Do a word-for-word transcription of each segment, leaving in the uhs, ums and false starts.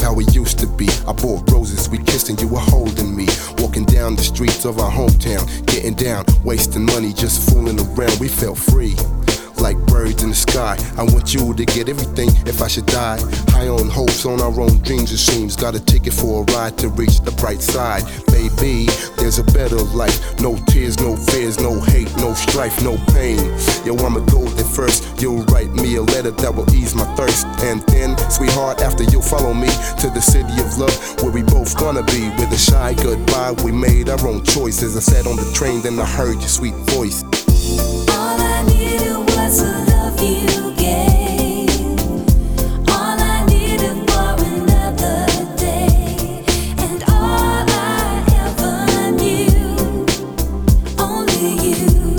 how we used to be. I bought roses, we kissed and you were holding me. Walking down the streets of our hometown, getting down, wasting money, just fooling around. We felt free, like birds in the sky. I want you to get everything if I should die. High on hopes, on our own dreams it seems. Got a ticket for a ride to reach the bright side. Baby, there's a better life. No tears, no fears, no hate, no strife, no pain. Yo, I'ma go there first. You'll write me a letter that will ease my thirst. And then, sweetheart, after you'll follow me to the city of love, where we both gonna be. With a shy goodbye, we made our own choices. I sat on the train, then I heard your sweet voice. All I needed was the love you gave. All I needed for another day. And all I ever knew, only you.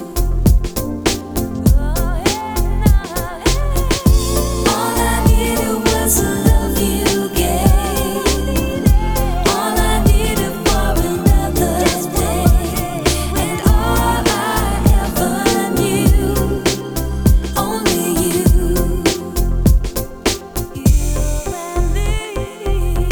All I needed was the love you gave. All I needed for another day. And all I ever knew, only you. You and me.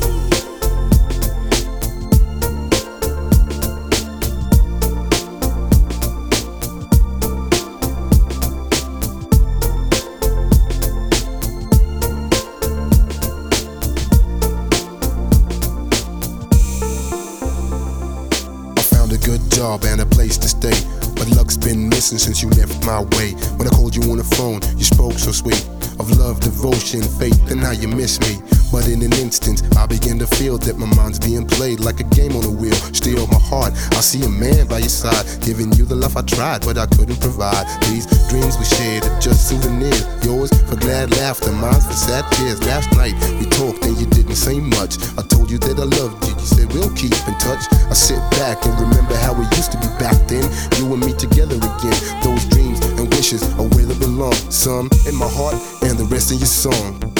I found a good job and a place to stay, but luck's been missing since you left my way. When I called you on the phone, you spoke so sweet of love, devotion, faith, and how you miss me. But in an instant, I begin to feel that my mind's being played like a game on a wheel. Steal my heart, I see a man by your side, giving you the love I tried, but I couldn't provide. These dreams we shared are just souvenirs. Yours for glad laughter, mine for sad tears. Last night we talked and you didn't say much. I told you that I loved you, you said we'll keep in touch. I sit back and remember how we used to be back then. You and me together again. Those dreams and wishes are where they belong. Some in my heart and the rest in your song.